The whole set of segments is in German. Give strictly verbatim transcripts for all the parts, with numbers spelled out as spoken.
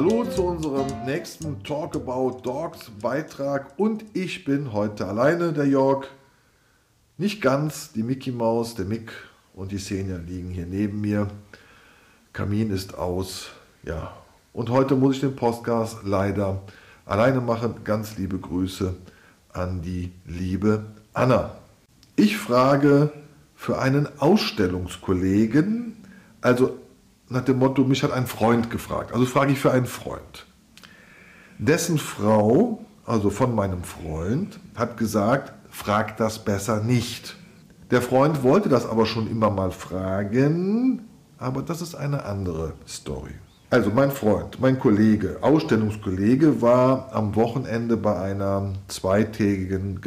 Hallo zu unserem nächsten Talk About Dogs Beitrag und ich bin heute alleine, der Jörg. Nicht ganz, die Mickey Maus, der Mick und die Xenia liegen hier neben mir. Kamin ist aus, ja. Und heute muss ich den Podcast leider alleine machen. Ganz liebe Grüße an die liebe Anna. Ich frage für einen Ausstellungskollegen, also nach dem Motto, mich hat ein Freund gefragt. Also frage ich für einen Freund. Dessen Frau, also von meinem Freund, hat gesagt, frag das besser nicht. Der Freund wollte das aber schon immer mal fragen, aber das ist eine andere Story. Also mein Freund, mein Kollege, Ausstellungskollege war am Wochenende bei einer zweitägigen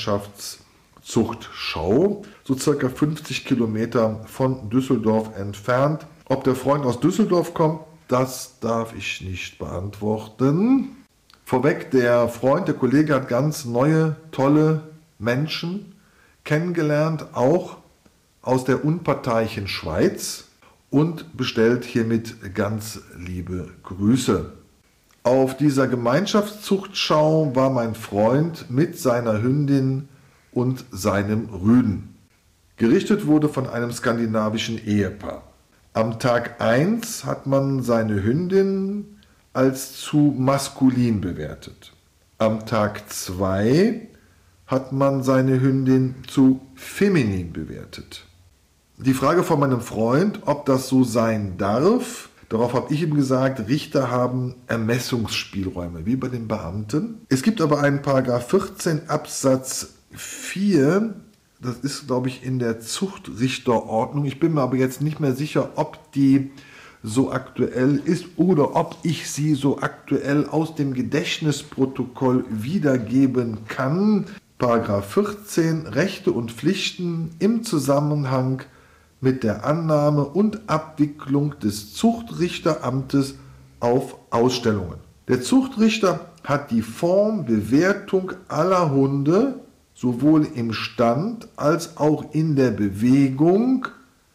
Gemeinschaftszuchtschau, so circa fünfzig Kilometer von Düsseldorf entfernt. Ob der Freund aus Düsseldorf kommt, das darf ich nicht beantworten. Vorweg, der Freund, der Kollege hat ganz neue, tolle Menschen kennengelernt, auch aus der unparteiischen Schweiz und bestellt hiermit ganz liebe Grüße. Auf dieser Gemeinschaftszuchtschau war mein Freund mit seiner Hündin und seinem Rüden. Gerichtet wurde von einem skandinavischen Ehepaar. Am Tag eins hat man seine Hündin als zu maskulin bewertet. Am Tag zwei hat man seine Hündin zu feminin bewertet. Die Frage von meinem Freund, ob das so sein darf, darauf habe ich ihm gesagt, Richter haben Ermessungsspielräume, wie bei den Beamten. Es gibt aber einen Paragraph vierzehn Absatz vier, das ist, glaube ich, in der Zuchtrichterordnung. Ich bin mir aber jetzt nicht mehr sicher, ob die so aktuell ist oder ob ich sie so aktuell aus dem Gedächtnisprotokoll wiedergeben kann. Paragraph vierzehn, Rechte und Pflichten im Zusammenhang mit der Annahme und Abwicklung des Zuchtrichteramtes auf Ausstellungen. Der Zuchtrichter hat die Formbewertung aller Hunde sowohl im Stand als auch in der Bewegung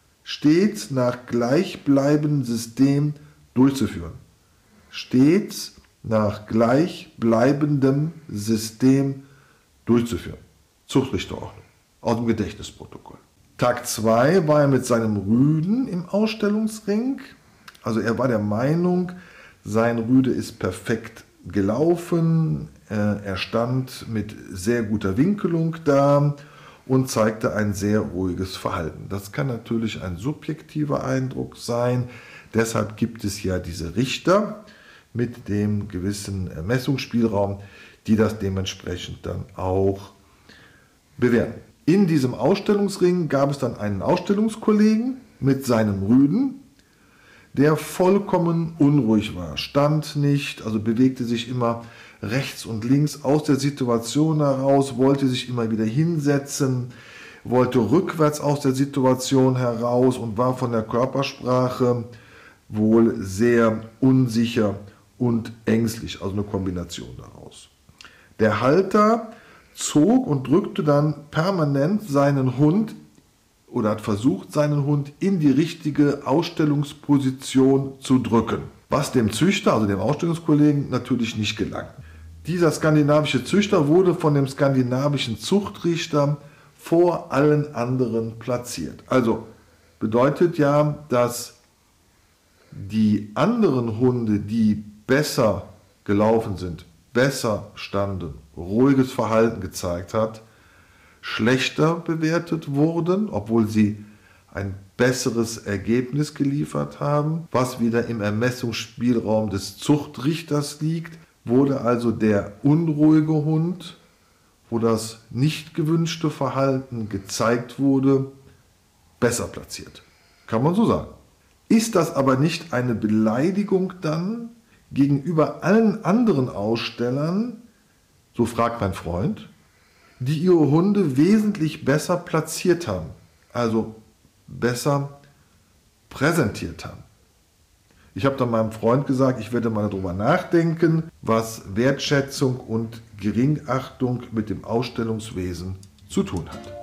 stets nach gleichbleibendem System durchzuführen. Stets nach gleichbleibendem System durchzuführen. Zuchtrichterordnung aus dem Gedächtnisprotokoll. Tag zwei war er mit seinem Rüden im Ausstellungsring. Also er war der Meinung, sein Rüde ist perfekt gelaufen. Er stand mit sehr guter Winkelung da und zeigte ein sehr ruhiges Verhalten. Das kann natürlich ein subjektiver Eindruck sein. Deshalb gibt es ja diese Richter mit dem gewissen Ermessungsspielraum, die das dementsprechend dann auch bewerten. In diesem Ausstellungsring gab es dann einen Ausstellungskollegen mit seinem Rüden, der vollkommen unruhig war, stand nicht, also bewegte sich immer rechts und links aus der Situation heraus, wollte sich immer wieder hinsetzen, wollte rückwärts aus der Situation heraus und war von der Körpersprache wohl sehr unsicher und ängstlich, also eine Kombination daraus. Der Halter zog und drückte dann permanent seinen Hund oder hat versucht, seinen Hund in die richtige Ausstellungsposition zu drücken, was dem Züchter, also dem Ausstellungskollegen, natürlich nicht gelang. Dieser skandinavische Züchter wurde von dem skandinavischen Zuchtrichter vor allen anderen platziert. Also bedeutet ja, dass die anderen Hunde, die besser gelaufen sind, besser standen, ruhiges Verhalten gezeigt hat, schlechter bewertet wurden, obwohl sie ein besseres Ergebnis geliefert haben, was wieder im Ermessungsspielraum des Zuchtrichters liegt, wurde also der unruhige Hund, wo das nicht gewünschte Verhalten gezeigt wurde, besser platziert. Kann man so sagen. Ist das aber nicht eine Beleidigung dann gegenüber allen anderen Ausstellern, so fragt mein Freund, die ihre Hunde wesentlich besser platziert haben, also besser präsentiert haben? Ich habe dann meinem Freund gesagt, ich werde mal darüber nachdenken, was Wertschätzung und Geringachtung mit dem Ausstellungswesen zu tun hat.